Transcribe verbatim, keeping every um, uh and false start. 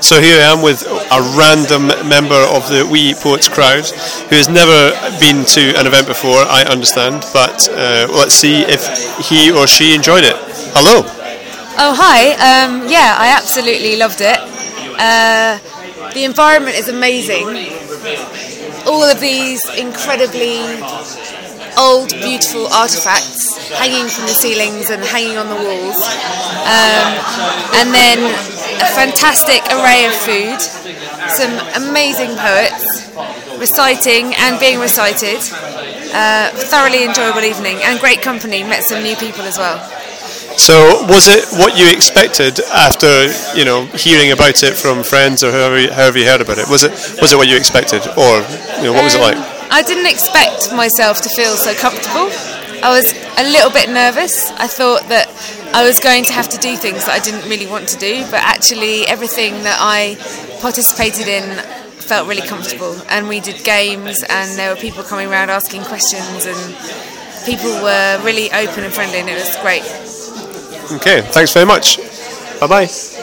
So here I am with a random member of the We Eat Poets crowd who has never been to an event before, I understand, but uh, let's see if he or she enjoyed it. Hello. Oh, hi. Um, yeah, I absolutely loved it. Uh, the environment is amazing. All of these incredibly old, beautiful artefacts hanging from the ceilings and hanging on the walls. Um, and then a fantastic array of food, some amazing poets reciting and being recited. Uh, thoroughly enjoyable evening and great company. Met some new people as well. So was it what you expected after, you know, hearing about it from friends or however you, however you heard about it? Was it was it what you expected, or you know, what was it like? I didn't expect myself to feel so comfortable. I was a little bit nervous. I thought that I was going to have to do things that I didn't really want to do, but actually everything that I participated in felt really comfortable. And we did games, and there were people coming around asking questions, and people were really open and friendly, and it was great. Okay, thanks very much. Bye-bye.